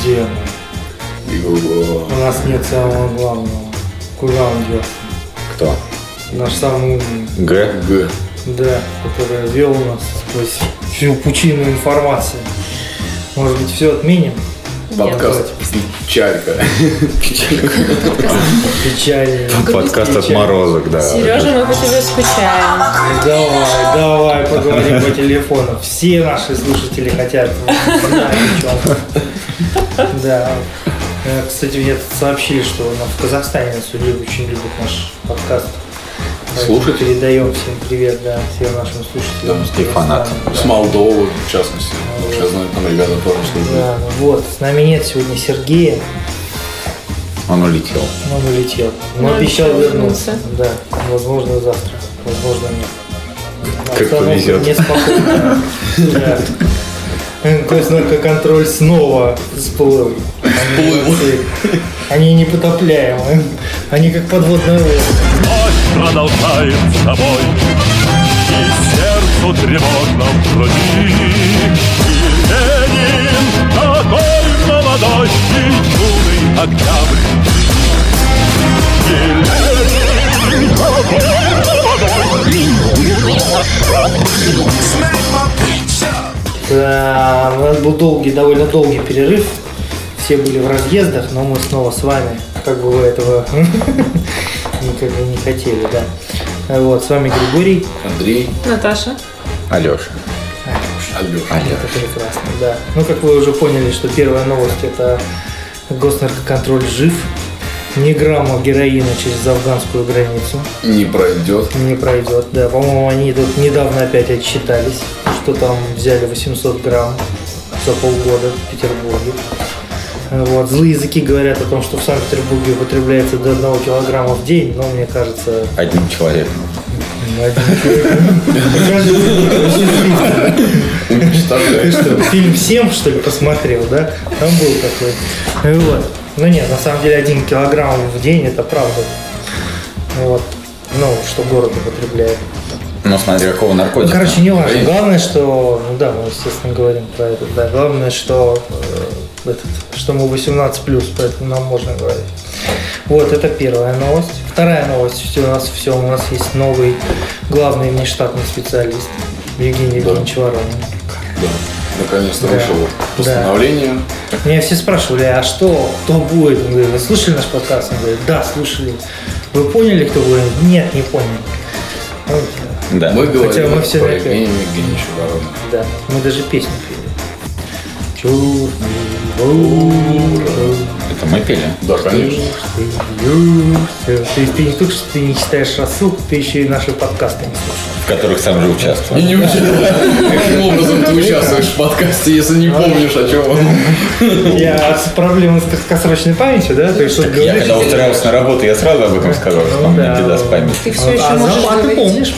Где мы? Его. У нас нет самого главного. Куда он делся? Кто? Наш самый умный. Г? Г. Да, который вел нас сквозь всю пучину информации. Может быть, все отменим? Подкаст «Печалька». Печально. Подкаст от морозок, да. Сережа, мы по тебе скучаем. Давай поговорим по телефону. Все наши слушатели хотят знать о чем. Да. Кстати, мне тут сообщили, что в Казахстане нас очень любят наш подкаст. Слушать? Передаем всем привет, да, всем нашим слушателям. Да, и фанатам. С Молдовы, в частности. Потому что я знаю, там ребята тоже слушают. Да, вот. С нами нет сегодня Сергея. Он улетел. Он улетел. Но Он обещал обещал вернуться. вернуться. Да. Возможно, завтра. Возможно, нет. Как Обстановка повезет. неспокойная. Да. Госнаркоконтроль снова всплыл. Они непотопляемы. Они как подводная лодка. Ночь продолжает с собой, и сердцу тревожно в груди. И Ленин такой молодой и юный октябрь. И Ленин такой молодой. Да, у нас был довольно долгий перерыв. Все были в разъездах, но мы снова с вами. Как бы вы этого никогда не хотели, да. Вот, с вами Григорий. Андрей. Наташа. Алеша. Алёша. Это прекрасно, да. Ну, как вы уже поняли, что первая новость – это госнаркоконтроль жив. Ни грамма героина через афганскую границу Не пройдет. не пройдет. Да, по-моему, они тут недавно опять отчитались, что там взяли 800 грамм за полгода в Петербурге. Вот. Злые языки говорят о том, что в Санкт-Петербурге употребляется до 1 килограмма в день, но мне кажется... Одним человеком. Ты что, фильм «7», что ли, посмотрел, да? Там был такой. Вот. Ну нет, на самом деле 1 килограмм в день это правда. Вот. Ну, что город употребляет. Ну, смотри, какого наркотика. Короче, не важно. Главное, что... Ну да, мы, естественно, говорим про это. Да. Главное, что что мы 18+, поэтому нам можно говорить. Вот, это первая новость. Вторая новость. У нас есть новый главный внештатный специалист Евгений Евгеньевич Воронин. Да. Наконец-то Да. вышло постановление. Меня все спрашивали, а что, кто будет? Он говорит, вы слушали наш подкаст? Он говорит, да, слушали. Вы поняли, кто будет? Нет, не поняли. Вот. Да. Мы говорим мы все про напели. Евгения Евгеньевича Воронина. Да, мы даже песню пели. Черный ворон. Это мы пели? Да, конечно. Ты не только что ты не читаешь рассылку, ты еще и наши подкасты не слушаешь. В которых сам же участвовал. И не участвуешь. Каким образом ты участвуешь в подкасте, если не помнишь, о чем он? Я с проблемой с краткосрочной памятью, да? То есть, что Я когда устраивался на работу, я сразу об этом сказал, что у меня беда с памятью. Ты все еще можешь ты говорить. помнишь?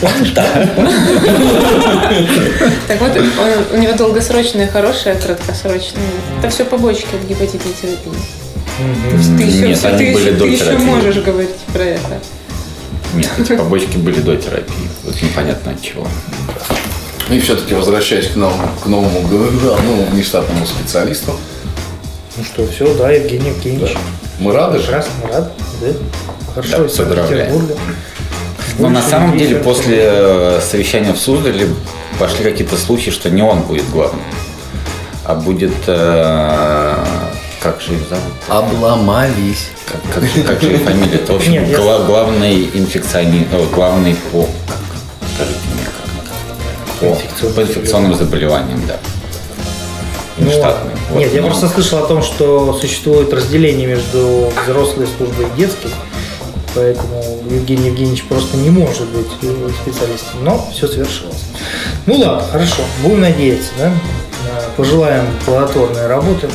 Так вот, у него долгосрочная, хорошая, краткосрочная. Это все побочки от гепатитной терапии. Нет, они были до ты еще терапии. можешь говорить про это. Нет, эти побочки были до терапии. Вот непонятно от чего. И все-таки возвращаясь к новому внештатному специалисту. Ну что, все, да, Евгений Евгеньевич. Мы рады же. Прекрасно, рад, да? Хорошо, Да, из поздравляем. Санкт-Петербурга. Но на Больше самом людей деле в после совещания в Суздале пошли какие-то слухи, что не он будет главным, а будет... как же их зовут? Обломались. Как же их фамилия? Это, в общем, Нет, я- главный инфекционист, главный по... Скажите мне, как? По инфекционным заболеваниям, да. Ну, Внештатный. Вот, нет, я но- просто слышал о том, что существует разделение между взрослой службой и детской, поэтому Евгений Евгеньевич просто не может быть специалистом, но все свершилось. Ну ладно, хорошо, будем надеяться, да? Пожелаем плодотворной работы.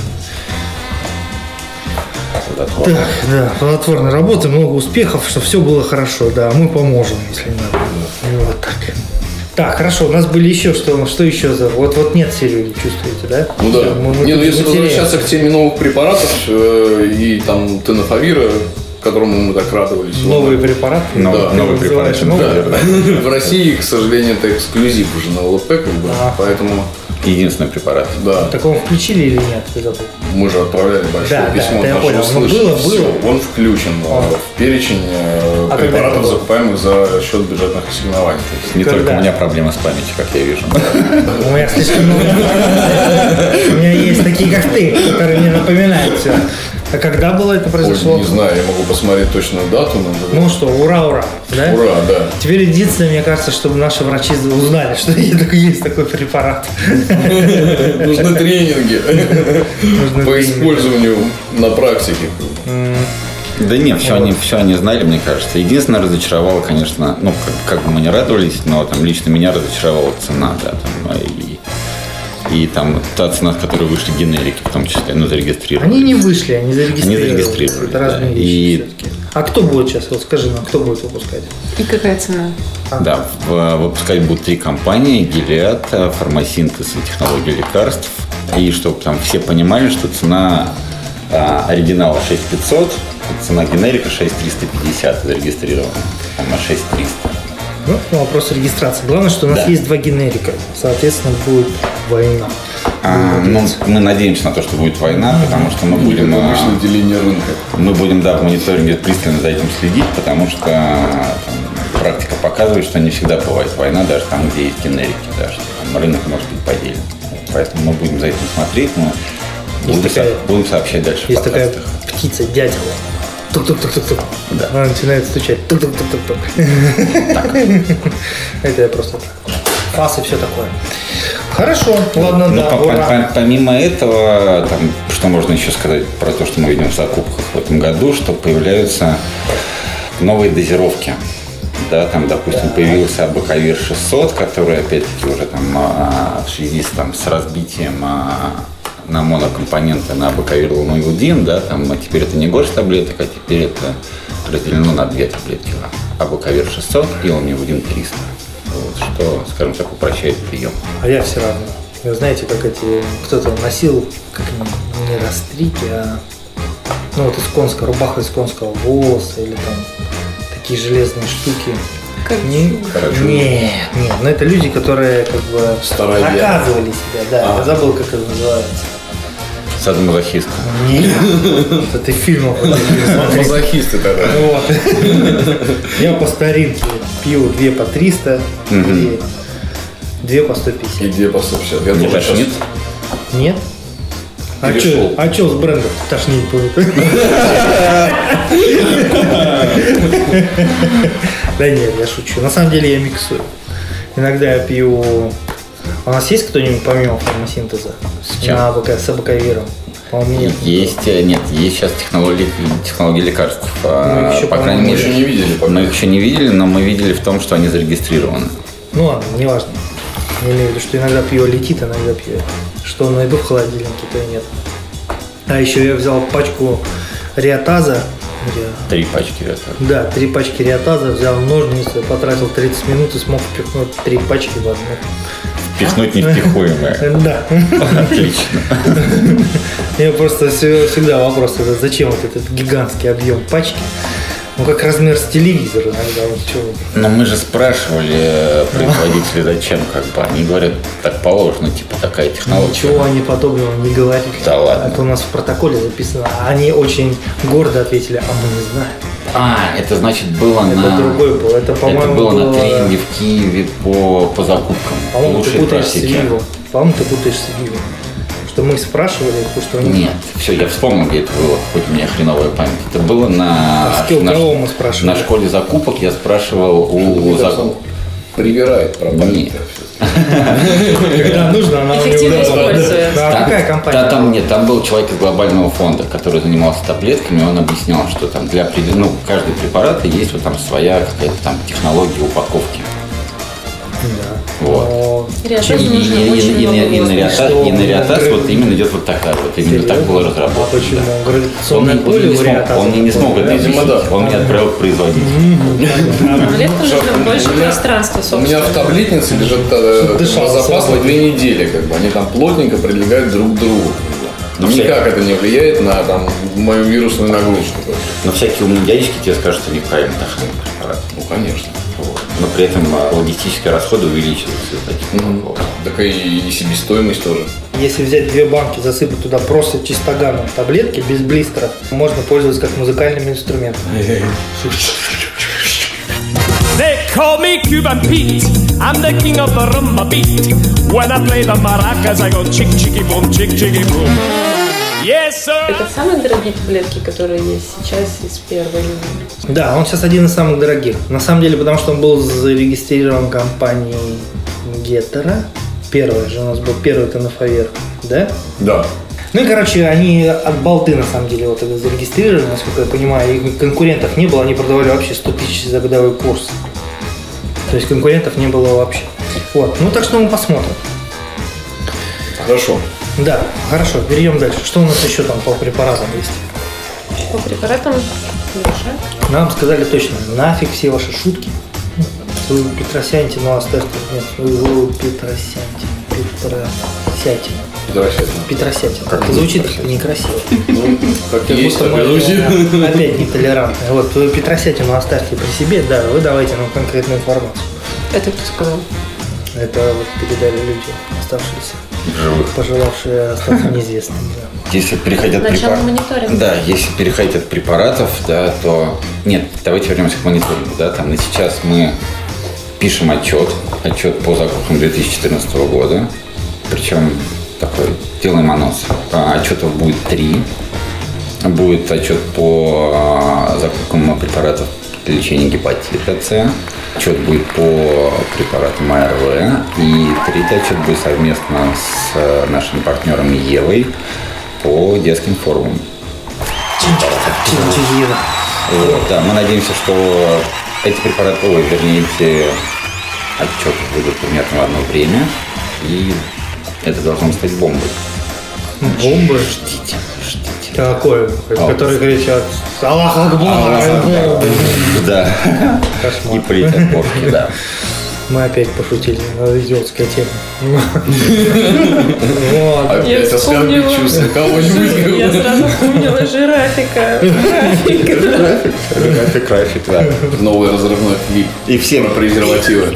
Так, да, плодотворной работы, много успехов, чтобы все было хорошо, да, мы поможем, если надо. Вот так. Так, хорошо, у нас были еще что еще за... Вот нет Сереги, чувствуете, да? Ну да. Мы Не, ну если потеряем. возвращаться к теме новых препаратов и там тенофовира, к которому мы так радовались. Новые препараты? Новый Ты препарат. называешь новые? Да. В России, к сожалению, это эксклюзив уже на ЛП, как бы, А. поэтому Единственный препарат. Да. Так его включили или нет? Ты забыл? Мы же отправляли большое Да, письмо. да, я наше понял. Ну, услышали. было. Всё, он включен в перечень А препаратов, когда закупаемых за счет бюджетных ассигнований. Не Когда? только у меня проблемы с памятью, как я вижу. У меня слишком много. У меня есть такие, как ты, которые мне напоминают все. А когда было это Ой, произошло? не знаю, я могу посмотреть точную дату. Но... Ну что, ура, да? Ура, да. Теперь единственное, мне кажется, чтобы наши врачи узнали, что есть такой препарат. Нужны тренинги по использованию на практике. Да нет, все они знали, мне кажется. Единственное, разочаровало, конечно, ну, как бы мы не радовались, но там лично меня разочаровала цена, да, там, и там та цена, с которой вышли генерики, в том числе, ну, зарегистрировали. Они не вышли, они зарегистрировали. Они зарегистрировали, Это разные да. вещи И- все-таки. А кто будет сейчас? Вот скажи нам, кто будет выпускать? И какая цена? Да, выпускать будут 3 компании: Gilead, Фармасинтез и технологии лекарств. И чтобы там все понимали, что цена оригинала 6500, цена генерика 6350 зарегистрирована, там на 6300. Ну, вопрос регистрации. Главное, что у нас Да. есть 2 генерика. Соответственно, будет война. Ну, мы надеемся на то, что будет война, потому что мы будем, Обычное деление рынка. да, в мониторинге пристально за этим следить, потому что там, практика показывает, что не всегда бывает война, даже там, где есть генерики, да, что там рынок может быть поделен. Поэтому мы будем за этим смотреть, но будем сообщать дальше в Есть такая подкастах. птица, дятел. Тук-тук-тук-тук-тук. Да. Она начинает стучать. Тук-тук-тук-тук. Это я просто так. Фас и все такое. Хорошо, ладно, Ну, да, ура. помимо этого, там, что можно еще сказать про то, что мы видим в закупках в этом году, что появляются новые дозировки. Да, там, допустим, появился Абакавир 600, который, опять-таки, уже там в связи с разбитием на монокомпоненты на Абакавир Лунуилдин, да, там теперь это не горсть таблеток, а теперь это разделено на 2 таблетки. Абакавир 600 и Лунуилдин 300. Вот, что, скажем так, упрощает прием. А я все равно. Вы знаете, как кто-то носил, как не растрики, а ну вот из конского, рубаха из конского волоса или там такие железные штуки. Как Короче, Нет, но это люди, которые как бы Старовер. наказывали себя, да. Я забыл, как это называется. Садомазохистка. Нет, это ты в фильмах смотрел. Мазохисты тогда. Вот. Я по старинке пью 2 по 300 и 2 по 150. И 2 по 150. Я Не тоже сейчас- тошнит? Нет? Перешел. А что с брендом тошнить будет? Да нет, я шучу. На самом деле я миксую. Иногда я пью... А у нас есть кто-нибудь помимо фармасинтеза? С чем? С абакавиром? По-моему, нет. Есть сейчас технологии лекарств. Мы еще, По крайней по-моему, Мы еще мере, не видели пока. мы их еще не видели, но мы видели в том, что они зарегистрированы. Ну ладно, неважно. Я имею в виду, что иногда пиво летит, иногда пью. Что найду в холодильнике, то и нет. А еще я взял пачку риатаза. 3 пачки это. Да, 3 пачки риатаза, взял ножницы, потратил 30 минут и смог впихнуть 3 пачки в одну. Впихнуть невпихуемое. Да. Отлично. Я просто всегда вопрос, это зачем вот этот гигантский объем пачки? Ну, как размер с телевизора иногда. Вот чего. Но мы же спрашивали производителей, зачем, как бы. Они говорят, так положено, типа такая технология. Ничего они подобного не говорили. Да ладно. Это у нас в протоколе записано. Они очень гордо ответили, а мы не знаем. Это значит было Это другой был. Это, Это по-моему, было на тренинге в Киеве по закупкам. По-моему, ты Лучшей путаешь с практики. Вивом. По-моему, ты путаешь с Вивом. Что мы спрашивали, что они... Нет, все, я вспомнил, где это было, хоть у меня хреновая память. Это было А с кого мы спрашивали? на школе закупок. Я спрашивал у закупок. Привирает пропаганда. Нет. Когда нужно, она у Эффективно него... используется. Да, а какая компания? Там был человек из глобального фонда, который занимался таблетками, он объяснял, что там для определенного, каждого препарата есть вот там своя какая-то там технология упаковки. Да. Вот. Но Риатаз И нужно очень много на Риатаз вот именно идет вот такая вот, именно так было А разработано. почему? Да. Гравитационное поле у Риатаза Он мне не смог это Видимо, объяснить, да. он меня отправил к производителю. Таблеткам нужно больше пространства, У меня в собственно. таблетнице лежит дышал запас сразу. на 2 недели, как бы. Они там плотненько прилегают друг к другу. Ну, Никак это не влияет на там, мою вирусную нагрузку. Но всякие умные дядечки тебе скажут, что неправильно тошнит препарат. Ну, конечно. Вот. но при этом логистические расходы увеличиваются из-за таких упаковок. Так и себестоимость тоже. Если взять 2 банки, засыпать туда просто чистоганом таблетки без блистеров, можно пользоваться как музыкальным инструментом. They call me Cuban Pete. I'm the king of the rumba beat. When I play the maracas, I go chick chicky boom, chick chicky boom. Yes, sir. Это самые дорогие таблетки, которые есть сейчас из первой линии. Да, он сейчас один из самых дорогих. На самом деле, потому что он был зарегистрирован компанией Геттера. Первый же у нас был первый Тенофовер, да? Да. Ну и, короче, они от балды, на самом деле, вот это зарегистрировали, насколько я понимаю, и конкурентов не было, они продавали вообще 100 тысяч за годовой курс. То есть конкурентов не было вообще. Вот, ну так что мы посмотрим. Хорошо. Да, хорошо, перейдем дальше. Что у нас еще там по препаратам есть? По препаратам Леша. Нам сказали точно, нафиг все ваши шутки. Вы Петросянтину оставьте. Нет, вы Петросянтину. Петросятин. Как Звучит Петросятин? некрасиво. Ну, как Как есть, будто так и мы звучит. опять нетолерантные. Вот, вы Петросятину оставьте при себе, да, вы давайте нам конкретную информацию. Это кто сказал? Это вот передали люди, оставшиеся, Живых. пожелавшие остаться неизвестными. Да. Если переходить от Начало препаратов, мониторинга. да, если переходить от препаратов, да, то нет, давайте вернемся к мониторингу, да, там на сейчас мы пишем отчет по закупкам 2014 года, причем такой делаем анонс. Отчетов будет 3. Будет отчет по закупкам препаратов для лечения гепатита С. Отчет будет по препаратам АРВ. И 3-й отчет будет совместно с нашими партнерами Евой по детским форумам. Чинчизина. Вот, да, мы надеемся, что эти препараты, эти отчеты выйдут примерно в одно время. И это должно стать бомбой. Бомбы? Ждите. Такое, который кричат «Аллах Акбар!» Да. Кошмар. И плит от бошки, да. Мы опять пошутили на идиотская тема. Вот. Опять оскорбить чувства Я кого-нибудь. сразу вспомнила жирафика. График, да. Новый разрывной клип. И всем Про презервативы.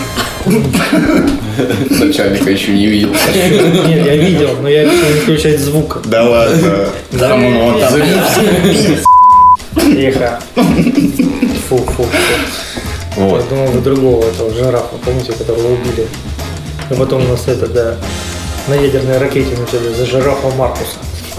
Начальника еще не видел. Нет, я видел, но я решил не включать звук. Да ладно. Да, он там. Тихо. Фу. Вот. Я думал, вы другого этого жирафа, помните, которого убили. И потом у нас это, да, на ядерной ракете начали за жирафа Маркуса.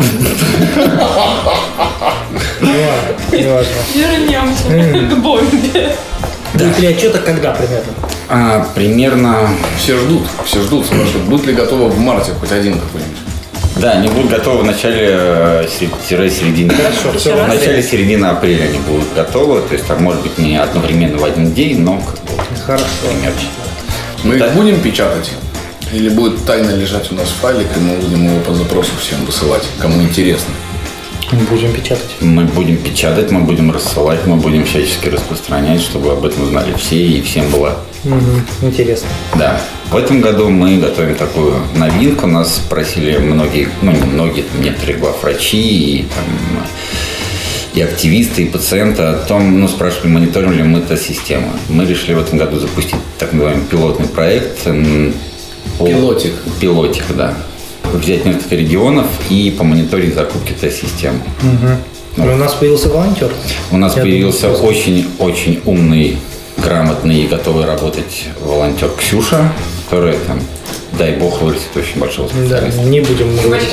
Ну ладно, неважно. Вернемся к бомбе. Будет ли отчета когда примерно? Примерно. Все ждут, спрашивают, будут ли готовы в марте хоть один какой-нибудь. Да, они будут готовы в начале середины. Хорошо, все. В начале середины апреля они будут готовы. То есть там может быть не одновременно в один день, но как бы Хорошо. примерно. Мы их будем печатать? Или будет тайно лежать у нас файлик, и мы будем его по запросу всем высылать, кому интересно? Будем печатать. Мы будем печатать, мы будем рассылать, мы будем всячески распространять, чтобы об этом знали все и всем было. Интересно. Да. В этом году мы готовим такую новинку. Нас спросили многие, ну не многие, там некоторые главврачи и, и активисты, и пациенты о том, ну спрашивали, мониторим ли мы эту систему. Мы решили в этом году запустить так называемый пилотный проект. Пилотик, да. Взять несколько регионов и помониторить закупки этой системы. Но у нас появился волонтер. У нас Я появился думаю, очень умный, грамотный и готовый работать волонтер Ксюша, которая там, дай бог, вырастет очень большого Да, специалиста. не будем говорить.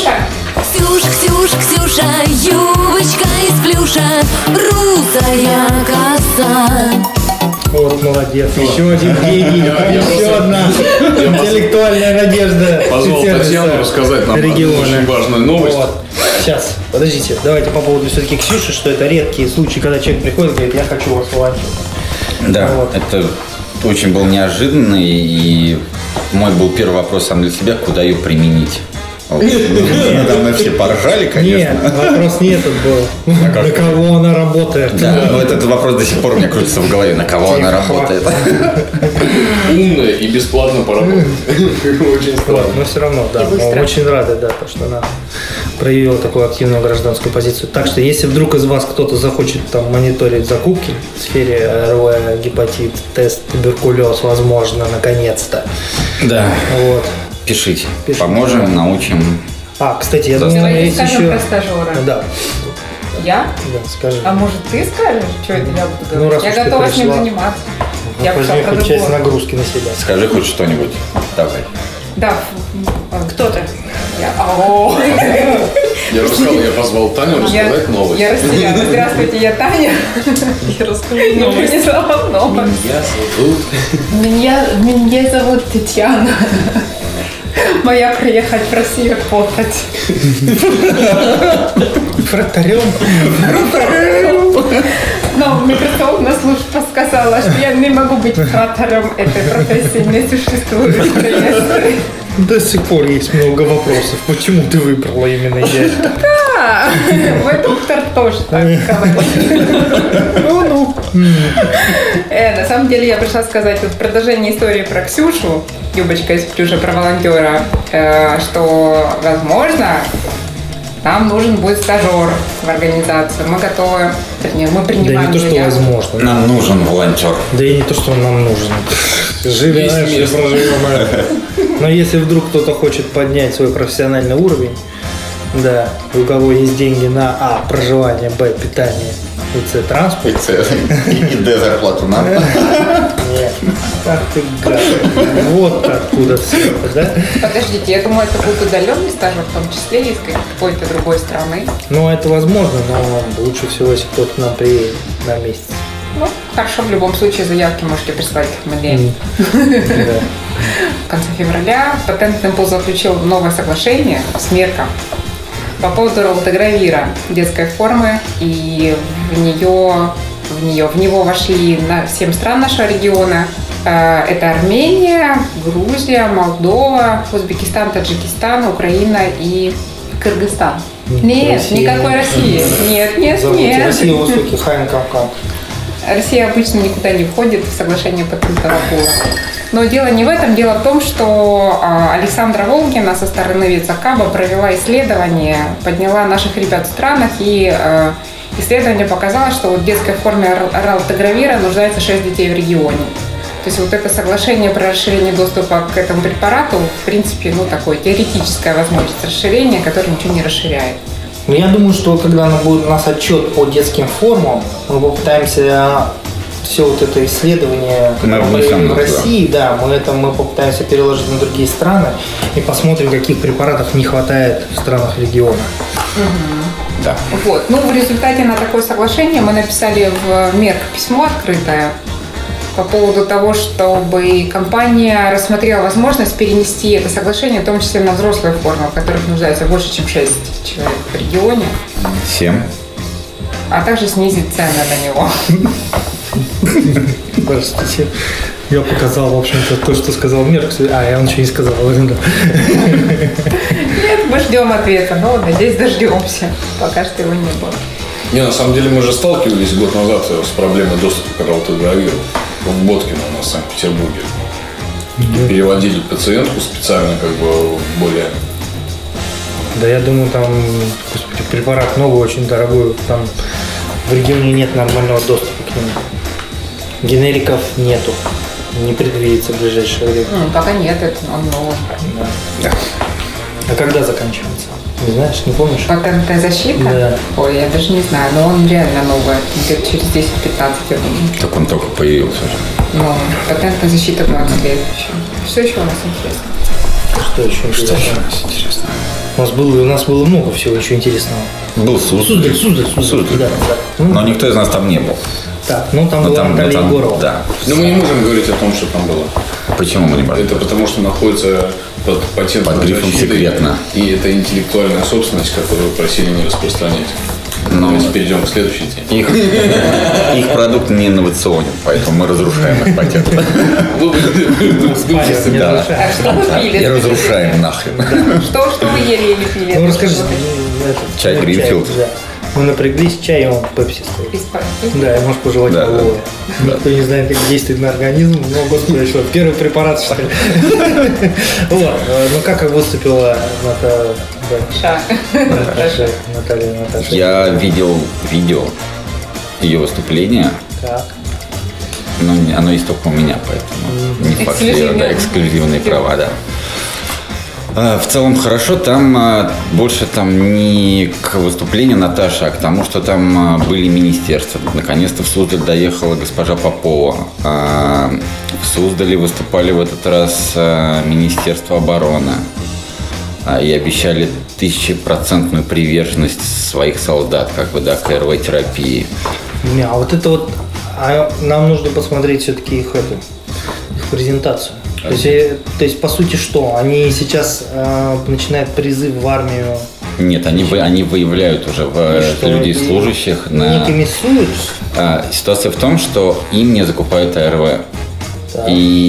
Ксюша, юбочка из плюша, русая коса. Вот, молодец. Еще один гений. Еще одна интеллектуальная надежда. Позвал сервиса Татьяну рассказать нам региона. очень важную новость. Вот. Сейчас, подождите. Давайте по поводу все-таки Ксюши, что это редкие случаи, когда человек приходит и говорит, я хочу вас волонтером. Да, Вот. это очень был неожиданный, и мой был первый вопрос сам для себя, куда ее применить. Вот. Надо мной все поржали, Нет, конечно. вопрос не этот был. На кого она работает? Да, но этот вопрос до сих пор у меня крутится в голове, на кого она работает. Умная и бесплатно поработать. Очень Вот, странно. но все равно, да, И быстро. мы очень рады, да, то, что она проявила такую активную гражданскую позицию. Так что, если вдруг из вас кто-то захочет там мониторить закупки в сфере ОРВ, гепатит, тест, туберкулез, возможно, наконец-то. Да. Вот. Пишите. Пишите. Поможем, научим. Кстати, я думаю, Давайте есть скажем еще... про стажера. Да, Я? скажи. А может ты скажешь, что это я буду говорить? раз Я уж ты готова с ним пришла. заниматься. Я Возьми пришла про хоть часть другое. нагрузки на себя. Скажи хоть что-нибудь. Давай. Да. Кто-то. Я уже сказал, я позвал Таню рассказать новость. Я растерялась. Здравствуйте, я Таня. Я расскажу новость. Принесла вам новость. Меня зовут Татьяна. Моя приехать в Россию работать. Вратарем. Но миграционная служба сказала, что я не могу быть вратарем этой профессии, не существует в реестре. До сих пор есть много вопросов. Почему ты выбрала именно я? Да, мой доктор тоже так говорит. На самом деле я пришла сказать вот в продолжении истории про Ксюшу, Юбочка из Плюша, про волонтера, что, возможно, нам нужен будет стажер в организацию. Мы готовы, вернее, мы Да принимаем не то, что заявку. возможно. Нам нужен волонтер. Да и не то, что он нам нужен. Живем, Есть проживем. Но если вдруг кто-то хочет поднять свой профессиональный уровень, да, у кого есть деньги на А, проживание, Б, питание и С, транспорт. И Д зарплату нам. Нет, ах ты гад. Вот откуда все это, да? Подождите, я думаю, это будет удаленный стажер, в том числе из какой-то другой страны. Ну, это возможно, но лучше всего, если кто-то к нам приедет на месяц. Ну, хорошо, в любом случае заявки можете прислать к мне. Да. В конце февраля Патентный импульс заключил новое соглашение с Мерком по поводу ролтогравира детской формы, и в него вошли 7 стран нашего региона. Это Армения, Грузия, Молдова, Узбекистан, Таджикистан, Украина и Кыргызстан. Нет, Россия. никакой России. Нет. Зовут Россия высокий Хайн Кавказ. Россия обычно никуда не входит в соглашение патентного пула. Но дело не в этом. Дело в том, что Александра Волгина со стороны Вицакаба провела исследование, подняла наших ребят в странах, и исследование показало, что вот в детской форме ролтогравира нуждается 6 детей в регионе. То есть вот это соглашение про расширение доступа к этому препарату, в принципе, такое теоретическая возможность расширения, которое ничего не расширяет. Но я думаю, что когда будет у нас отчет по детским формам, мы попытаемся все вот это исследование, которое мы провели в России, да, мы попытаемся переложить на другие страны и посмотрим, каких препаратов не хватает в странах региона. Да. Вот. В результате на такое соглашение мы написали в Мерк письмо открытое по поводу того, чтобы компания рассмотрела возможность перенести это соглашение, в том числе на взрослые формы, в которых нуждается больше, чем 6 человек в регионе, 7. а также снизить цены на него. Простите, я показал, в общем-то, то, что сказал Мерк. Я ничего не сказал. Нет, мы ждем ответа, но, надеюсь, дождемся. Пока что его не было. На самом деле мы же сталкивались год назад с проблемой доступа к ролтогравиру в Боткино у нас в Санкт-Петербурге. И переводили пациентку специально, более... Да, я думаю, там, господи, препарат новый, очень дорогой. Там в регионе нет нормального доступа к нему. Генериков нету. Не предвидится в ближайшее время. Пока нет, это он новый. Да. А когда заканчивается? Не знаешь, не помнишь? Патентная защита? Да. Ой, я даже не знаю, но он реально новый. Где-то через 10-15, я думаю. Так он только появился. Но патентная защита 20 лет еще. Что еще у нас интересно? Что еще интересно? У нас было много всего еще интересного. Был Суздаль. Суздаль. Да. Но никто из нас там не был. Так, там была Наталья Егорова. Да. Но мы не можем говорить о том, что там было. Почему мы не можем? Это потому, что находится под патентной Под грифом защитой, «секретно». И это интеллектуальная собственность, которую просили не распространять. Давайте перейдем к следующей теме. Их продукт не инновационен, поэтому мы разрушаем их патент. Да. А что вы пили? И разрушаем нахрен. Что вы ели или пили? Ну расскажите. Чай Гринфилд. Да. Мы напряглись, чай, он пепси стоит. Из пальцев? Да, и можешь пожевать Да, головой. Никто не знает, как действует на организм. Но, господи, что, первый препарат, что ли? Вот. Ну, как выступила Ша. Наташа. Наташа. Я видел видео ее выступления, Так. но оно есть только у меня, поэтому не факт, что Эксклюзивные. эксклюзивные права, да. В целом хорошо, там больше там не к выступлению Наташи, а к тому, что там были министерства. Наконец-то в Суздаль доехала госпожа Попова. В Суздале выступали в этот раз Министерство обороны. И обещали 1000% приверженность своих солдат, как бы, да, к РВ-терапии. А вот это вот, нам нужно посмотреть все-таки их презентацию. То есть, по сути, что? Они сейчас начинают призыв в армию. Нет, они выявляют уже людей служащих. Не комиссуют? Ситуация в том, что им не закупают АРВ. Так.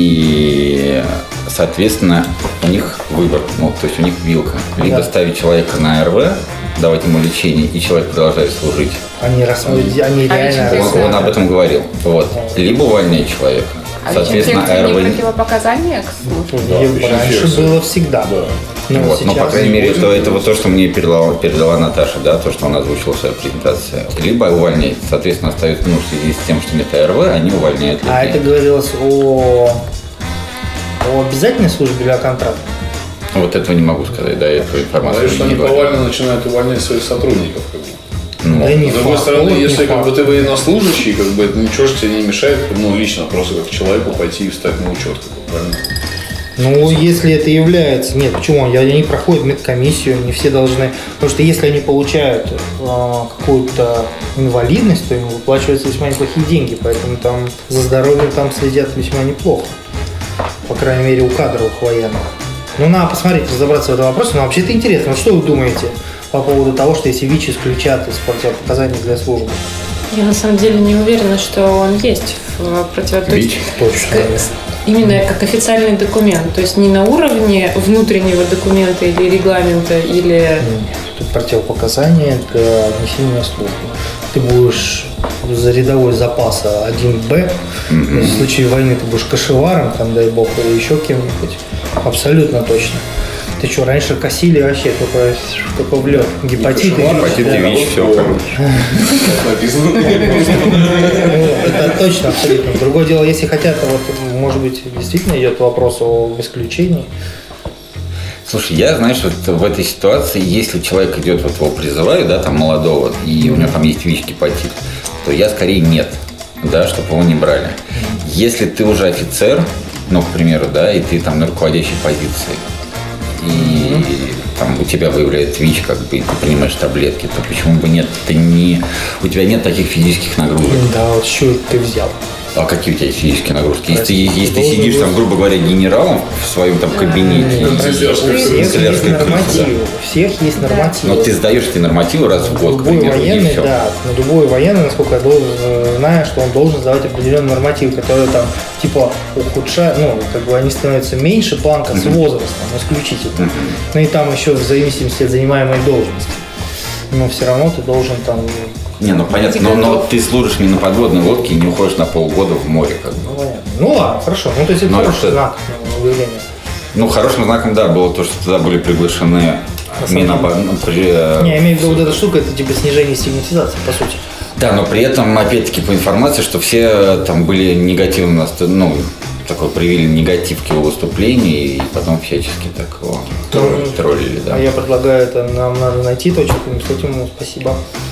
И, соответственно, у них выбор, то есть у них вилка. Либо ставить человека на АРВ, давать ему лечение, и человек продолжает служить. Они реально... Он об этом говорил. Вот. Либо увольнять человека. Соответственно, АРВ... АРВ... не противопоказания к службе? Раньше было всегда. Да. Вот, но, по крайней мере, это вот то, что мне передала Наташа, да, то, что она озвучила в своей презентации. Либо увольняет, соответственно, остается, в связи с тем, что нет АРВ, они увольняют людей. А это говорилось о обязательной службе или о контракте? Вот этого не могу сказать, да, эту информацию Говорят, что не они говорю. повально начинают увольнять своих сотрудников. Как бы. Да не С другой факт, стороны, вот если не как бы факт. ты военнослужащий, как бы это ничего же тебе не мешает, лично просто как человеку пойти и встать на учет, как бы, правильно? Ну, если это является... Нет, почему? Они проходят медкомиссию, не все должны... Потому что если они получают какую-то инвалидность, то им выплачиваются весьма неплохие деньги, поэтому там за здоровьем там следят весьма неплохо. По крайней мере, у кадровых военных. Ну, надо посмотреть, разобраться в этом вопросе. Но вообще это интересно. Вот что вы думаете по поводу того, что если ВИЧ исключат из противопоказаний для службы? Я на самом деле не уверена, что он есть в противопоказании. ВИЧ? Точно. Именно как официальный документ, то есть не на уровне внутреннего документа или регламента, или... Тут противопоказания для несения службы. Ты будешь за рядовой запаса 1Б, в случае войны ты будешь кошеваром, там, дай бог, или еще кем-нибудь. Абсолютно точно. Ты что, раньше косили вообще только в лед? Гепатит, Гепатит и ВИЧ, все. Написано. Это точно, абсолютно. Другое дело, если хотят, вот, может быть, действительно идет вопрос о исключении. Слушай, я, знаешь, вот в этой ситуации, если человек идет, вот его призывают, да, там, молодого, и у него там есть ВИЧ, гепатит, то я скорее нет, да, чтобы его не брали. Если ты уже офицер, ну, к примеру, да, и ты там на руководящей позиции, и там у тебя выявляют ВИЧ, как бы, и ты принимаешь таблетки, то почему бы нет? У тебя нет таких физических нагрузок. Да, вот что ты взял? А какие у тебя есть физические нагрузки? Если ты сидишь там, грубо говоря, генералом в своем там кабинете, У всех есть нормативы. У всех есть нормативы. но ты сдаешь эти нормативы раз в год, к Любой примеру, и военный, все. да, но любой военный, насколько я знаю, что он должен сдавать определенный норматив, который там типа ухудшает, ну, как бы они становятся меньше планка с возрастом, исключительно. Ну и там еще в зависимости от занимаемой должности. Но все равно ты должен там... Не, ну понятно, но ты служишь не на подводной лодке и не уходишь на полгода в море, как бы. Ну, понятно. Ну ладно, хорошо. Ну то есть это Но хороший это- знак выявления. Ну, хорошим знаком, да, было то, что туда были приглашены Минобороны. Не, я имею в виду вот эта штука, это типа снижение стигматизации, по сути. Да, но при этом, опять-таки, по информации, что все там были негативно, ну, такой привили негатив к его выступлению, и потом всячески так его троллили, да. А я предлагаю это, нам надо найти точку, и написать ему спасибо.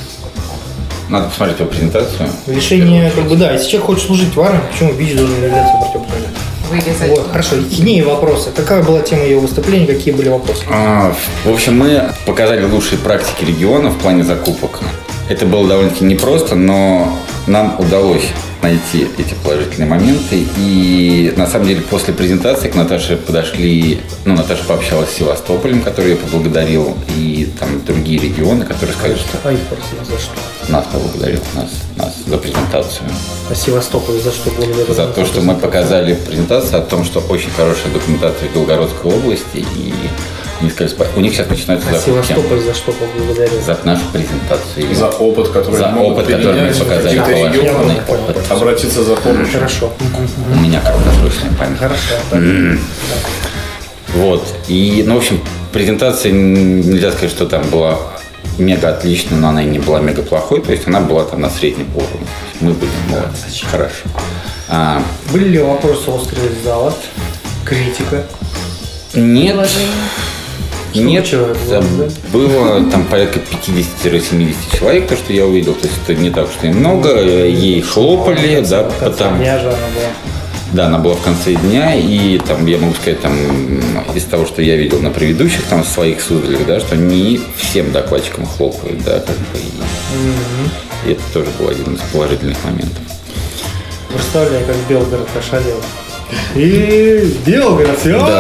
Надо посмотреть его презентацию. Решение, как бы, да, если человек хочет служить в армии, почему ВИЧ должен являться противопоказанием? Вырезать. Вот, хорошо, к ней вопросы. Какая была тема ее выступления, какие были вопросы? В общем, мы показали лучшие практики региона в плане закупок. Это было довольно-таки непросто, но нам удалось найти эти положительные моменты. И на самом деле после презентации к Наташе подошли, ну, Наташа пообщалась с Севастополем, который я поблагодарил, и там другие регионы, которые сказали, что А их спросили, за что? нас поблагодарил, нас за презентацию. А Севастополь за что благодарю? За то, что мы показали презентацию о том, что очень хорошая документация в Белгородской области, и они сказали, у них сейчас начинаются А закупки. Севастополь за что поблагодарил? За нашу презентацию. За опыт, который За они могут опыт, который мы применять в показали, каких-то положительный регионах, опыт. обратиться за помощью. Хорошо. У меня краткосрочная память. Хорошо. Так. Вот. И, ну, в общем, презентация, нельзя сказать, что там была мега отличная, но она и не была мега плохой. То есть она была там на среднем уровне. Мы были молодцы. Хорошо. Были ли вопросы острые из зала? Критика? Нет. Нет, человек было там порядка 50-70 человек, то, что я увидел. То есть это не так, что и много. Ей хлопали, да, потом. Дня же она была. Да, она была в конце дня, и там, я могу сказать, там, из того, что я видел на предыдущих там своих сударях, да, что не всем докладчикам хлопают, да, как бы, и это тоже был один из положительных моментов. Представляю, как Белгород ошалел. И Белгород,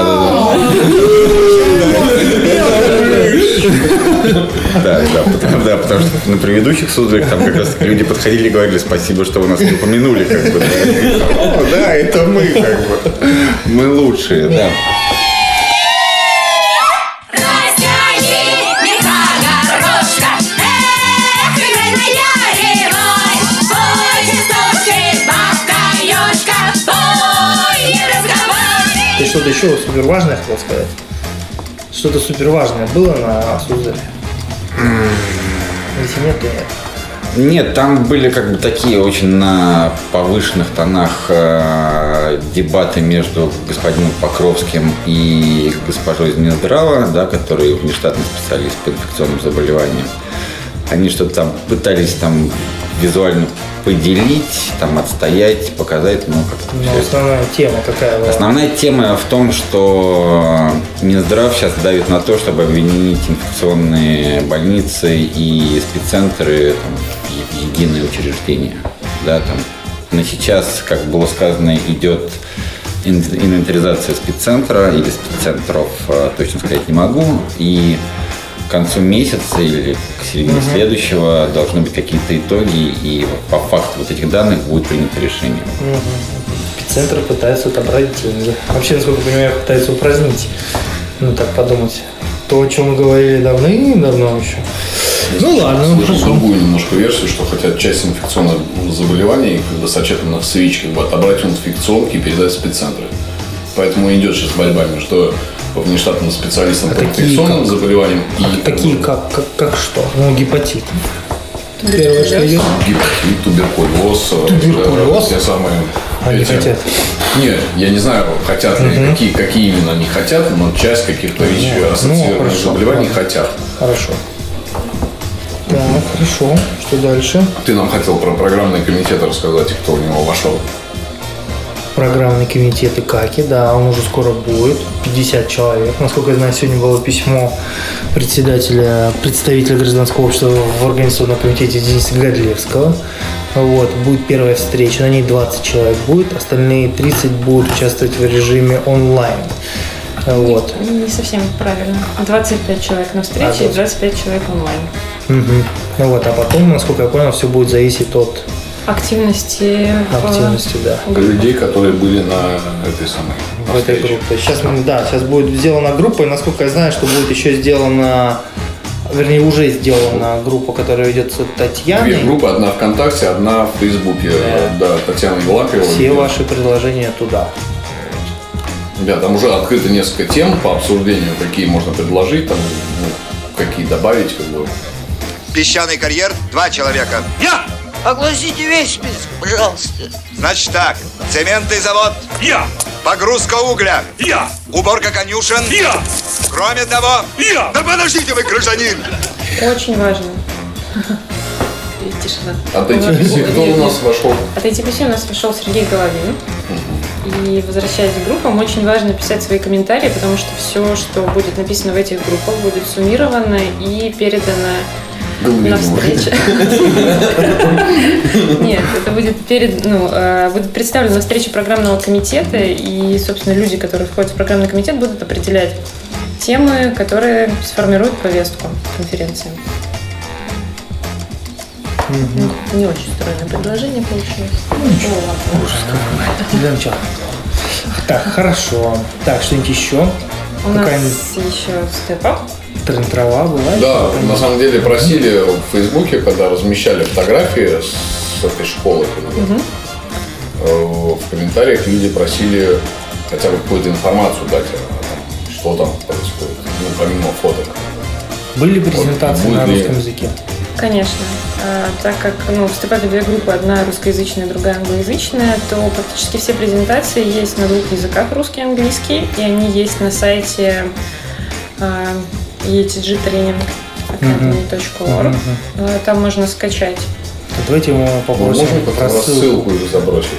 Да, потому что на предыдущих сударях там как раз люди подходили и говорили: спасибо, что вы нас не упомянули, как бы. Да, это мы, как бы. Мы лучшие, да. Ты что-то еще супер важное хотел сказать? Что-то супер важное было на Суздале? Если нет, то нет. Нет, там были как бы такие очень на повышенных тонах дебаты между господином Покровским и госпожой из Минздрава, да, который внештатный специалист по инфекционным заболеваниям. Они что-то там пытались там визуально поделить, там отстоять, показать, ну как-то. Но основная тема какая была? Основная тема в том, что Минздрав сейчас давит на то, чтобы объединить инфекционные больницы и спеццентры там, в единое учреждение. Да, там. Но сейчас, как было сказано, идет инвентаризация спеццентра или спеццентров, точно сказать не могу, и к концу месяца или к середине следующего должны быть какие-то итоги, и по факту вот этих данных будет принято решение. Спеццентры пытаются отобрать деньги. Вообще, насколько я понимаю, пытаются упразднить, ну так подумать, то, о чем мы говорили давным-давно еще. Ну ладно. Слышал другую немножко версию, что хотят часть инфекционных заболеваний, когда сочетанных с ВИЧ, как бы отобрать у инфекционки и передать в спеццентры. Поэтому идет сейчас борьба между внештатным специалистом по инфекционным заболеваниям и... Такие как что? Ну, гепатит. Первое, что идет. Гепатит, туберкулез. Те самые... Они хотят. Нет, я не знаю, хотят ли, какие именно они хотят, но часть каких-то ВИЧ-ассоциированных заболеваний хотят. Хорошо. Так, хорошо. Что дальше? Ты нам хотел про программный комитет рассказать, кто в него вошел. Программный комитет ИКАКи, да, он уже скоро будет, 50 человек. Насколько я знаю, сегодня было письмо представителя гражданского общества в организационном комитете Дениса Годлевского. Вот, будет первая встреча, на ней 20 человек будет, остальные 30 будут участвовать в режиме онлайн. Вот. Не совсем правильно. 25 человек на встрече и 25 человек онлайн. Ну вот, а потом, насколько я понял, все будет зависеть от активности, да. Людей, которые были на этой самой в этой группе. Сейчас будет сделана группа, и насколько я знаю, что будет еще сделана, вернее, уже сделана группа, которая ведется Татьяной. Две группы, одна ВКонтакте, одна в Фейсбуке. Да, Татьяна Елапева. Все ваши предложения туда. Да, там уже открыто несколько тем по обсуждению, какие можно предложить, там, какие добавить, как бы. Песчаный карьер, 2 человека. Я! Огласите весь список, пожалуйста. Значит так, цементный завод. Я! Погрузка угля. Я! Уборка конюшен. Я! Кроме того... Я! Да подождите вы, гражданин! Очень важно. Тишина. От ATPC кто у нас вошел? От ATPC у нас вошел Сергей Головин. И возвращаясь к группам, очень важно писать свои комментарии, потому что все, что будет написано в этих группах, будет суммировано и передано на встрече. Нет, это будет будет представлено на встрече программного комитета, и, собственно, люди, которые входят в программный комитет, будут определять темы, которые сформируют повестку конференции. Не очень стройное предложение получилось. Ничего. Так, хорошо. Так, что-нибудь еще? У нас еще степ-ап. Трава была? Да, на самом деле просили в Фейсбуке, когда размещали фотографии с этой школы, в комментариях люди просили хотя бы какую-то информацию дать, что там происходит. помимо фоток? Были презентации на русском языке? Конечно. Так как вступали две группы, одна русскоязычная, другая англоязычная, то практически все презентации есть на двух языках, русский и английский, и они есть на сайте etgtraining.org. Там можно скачать. Давайте мы попросим про ссылку забросить.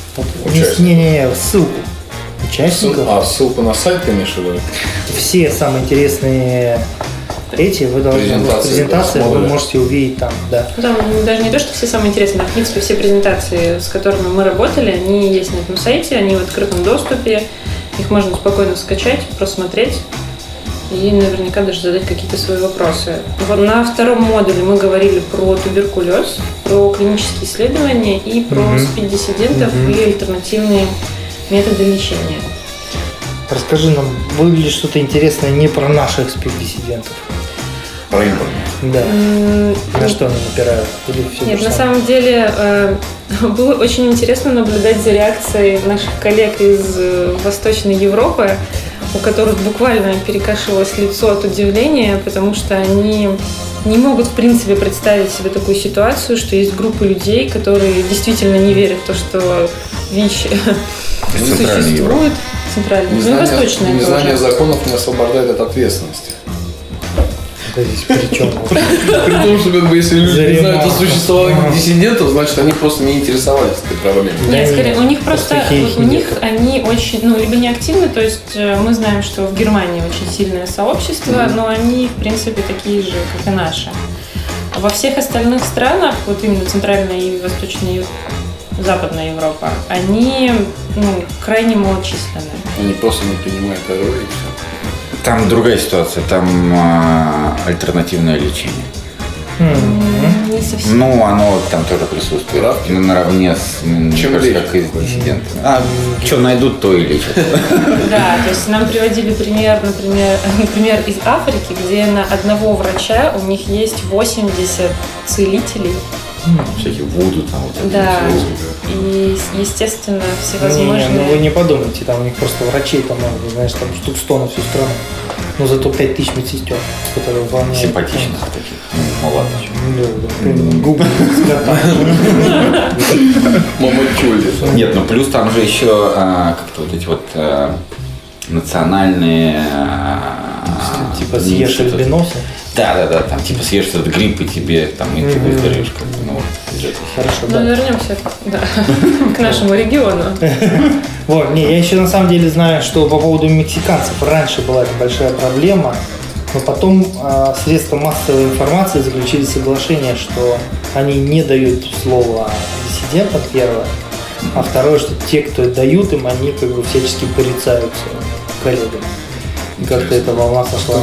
Не, ссылку участников. Ссылку на сайт, конечно, да? Все самые интересные вы должны презентации вы можете увидеть там, да. Там даже не то, что все самые интересные, а в принципе все презентации, с которыми мы работали, они есть на этом сайте, они в открытом доступе, их можно спокойно скачать, просмотреть и наверняка даже задать какие-то свои вопросы. Вот на втором модуле мы говорили про туберкулез, про клинические исследования и про СПИД-диссидентов и альтернативные методы лечения. Расскажи нам, было ли что-то интересное не про наших СПИД-диссидентов? Про импорт. Да. На что они напирают? Нет, на самом деле было очень интересно наблюдать за реакцией наших коллег из Восточной Европы, у которых буквально перекашивалось лицо от удивления, потому что они не могут, в принципе, представить себе такую ситуацию, что есть группа людей, которые действительно не верят в то, что ВИЧ существует. Восточная. Незнание законов не освобождает от ответственности. Причем? При том, что если люди не знают о существовании диссидентов, значит, они просто не интересовались этой проблемой. Нет, скорее, у них просто, они очень, либо неактивны, то есть мы знаем, что в Германии очень сильное сообщество, но они, в принципе, такие же, как и наши. Во всех остальных странах, вот именно Центральная и Восточная Западная Европа, они крайне малочисленны. Они просто не принимают ОРВИ и все. Там другая ситуация, там альтернативное лечение. Не совсем. Оно там тоже присутствует. Наравне с, как и с диссидентами. Что найдут, то и лечат. Да, то есть нам приводили пример, например, из Африки, где на одного врача у них есть 80 целителей. Всякие вуду там. Да, и, естественно, всевозможные... вы не подумайте, там у них просто врачей там, знаешь, там штук 100 на всю страну. Но зато 5000 медсестер, которые выполняют... Симпатичных таких. Ладно. Гугл. Мама Чули. Нет, плюс там же еще как-то вот эти вот национальные... Типа съешь альбиносы? Да, там типа съешь этот гриб и тебе там и ты выздоровеешь. Хорошо, да. Вернемся к нашему региону. Я еще на самом деле знаю, что по поводу мексиканцев раньше была эта большая проблема, но потом средства массовой информации заключили соглашение, что они не дают слова диссидентам, первое, а второе, что те, кто дают им, они как бы всячески порицаются коллегам. И как-то эта волна сошла.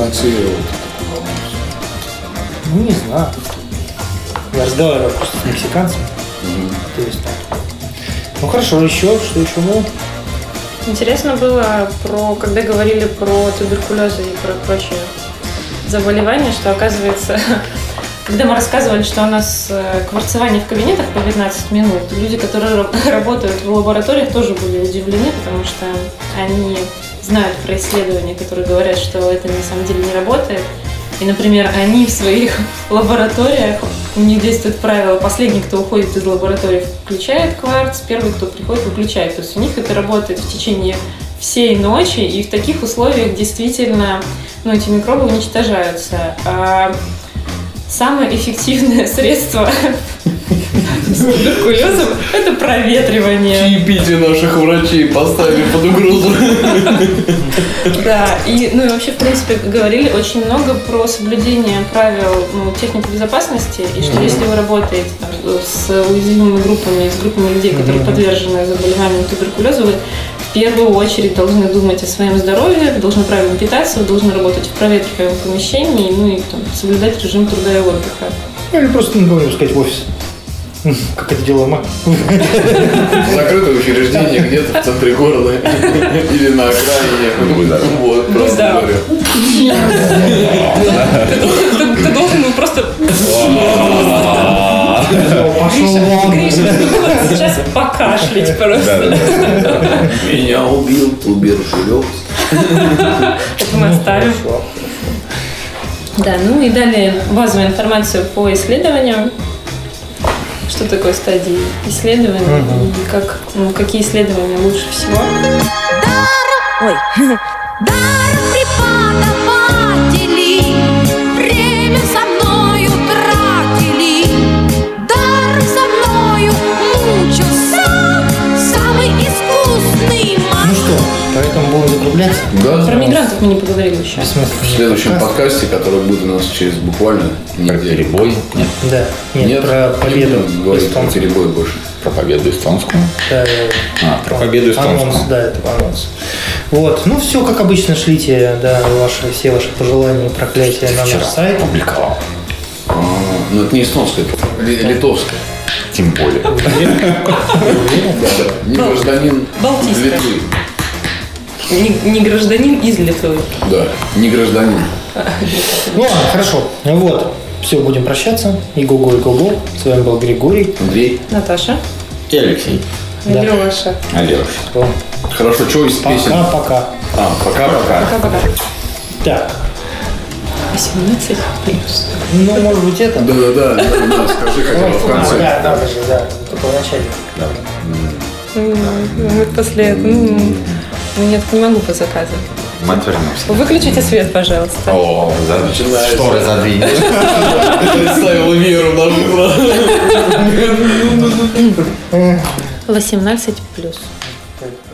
Не знаю. Я разговаривал просто с мексиканцами. То есть, хорошо, что еще было? Интересно было, когда говорили про туберкулез и про прочие заболевания, что оказывается, когда мы рассказывали, что у нас кварцевание в кабинетах по 15 минут, люди, которые работают в лабораториях, тоже были удивлены, потому что они знают про исследования, которые говорят, что это на самом деле не работает. И, например, они в своих лабораториях, у них действует правило, последний, кто уходит из лаборатории, включает кварц, первый, кто приходит, выключает. То есть у них это работает в течение всей ночи, и в таких условиях действительно эти микробы уничтожаются. А самое эффективное средство с туберкулезом – это проветривание. Чаепитие наших врачей поставили под угрозу. Да, и вообще, в принципе, говорили очень много про соблюдение правил техники безопасности, и что если вы работаете с уязвимыми группами, с группами людей, которые подвержены заболеваниям туберкулеза, вы в первую очередь должны думать о своем здоровье, вы должны правильно питаться, вы должны работать в проветриваемом помещении, и соблюдать режим труда и отдыха. Или просто, не пускать в офис. Как это делаем мы? Закрытое учреждение где-то в центре города или на окраине. Вот, просто говорю. Ты должен просто... Гриша, сейчас покашлять просто. Меня убил туберкулез. Это мы оставим. Да, ну и далее базовую информацию по исследованию. Что такое стадии исследования и какие исследования лучше всего. Дар преподаватели время со мною тратили. Дар со мною мучился самый искусный Ну что, поэтому будем закругляться? Да. Про мигрантов мы не поговорили еще. В следующем подкасте, который будет у нас через буквально неделю. Перебой? Нет. Да, нет, про победу говорить про эстонцев. перебой больше. Про победу эстонскую? Да, Про победу эстонскую. анонс, да, это анонс. Вот, ну все как обычно, шлите, да, все ваши пожелания и проклятия на наш сайт. Публиковал. Ну это не эстонская, это литовская. Тем более. Не гражданин Балтийская. Литвы. Не гражданин из Литвы. Да, не гражданин. Ну ладно, хорошо. Вот, все, будем прощаться. И-го-го, и-го-го. С вами был Григорий. Андрей. Наташа. И Алексей. Да. Леша. Алеша. Хорошо, что из песен? Пока-пока. Пока-пока. Пока-пока. Так, 18 плюс. ну может быть это? Да, скажи хотя бы в конце. Да, надо же, да, только в начале. Вот после этого. Ну нет, не могу по заказу. Мы отвернемся. Выключите свет, пожалуйста. О, Начинается. шторы задвинь. Представила веру на жизнь. 18 плюс.